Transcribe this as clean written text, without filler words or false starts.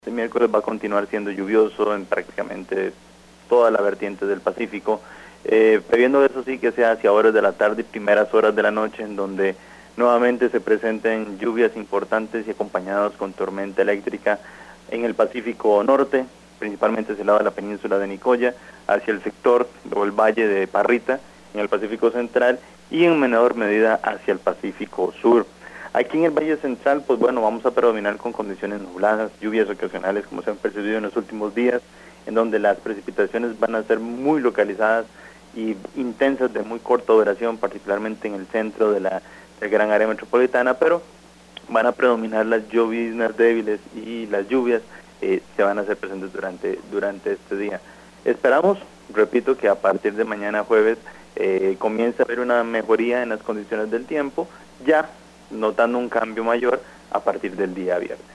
Este miércoles va a continuar siendo lluvioso en prácticamente toda la vertiente del Pacífico, previendo eso sí que sea hacia horas de la tarde y primeras horas de la noche, en donde nuevamente se presenten lluvias importantes y acompañados con tormenta eléctrica en el Pacífico Norte, principalmente hacia el lado de la península de Nicoya, hacia el sector o el valle de Parrita, en el Pacífico Central, y en menor medida hacia el Pacífico Sur. Aquí en el Valle Central, pues bueno, vamos a predominar con condiciones nubladas, lluvias ocasionales como se han percibido en los últimos días, en donde las precipitaciones van a ser muy localizadas y intensas de muy corta duración, particularmente en el centro de la gran área metropolitana, pero van a predominar las lloviznas débiles y las lluvias se van a hacer presentes durante este día. Esperamos, repito, que a partir de mañana jueves comience a haber una mejoría en las condiciones del tiempo, ya notando un cambio mayor a partir del día viernes.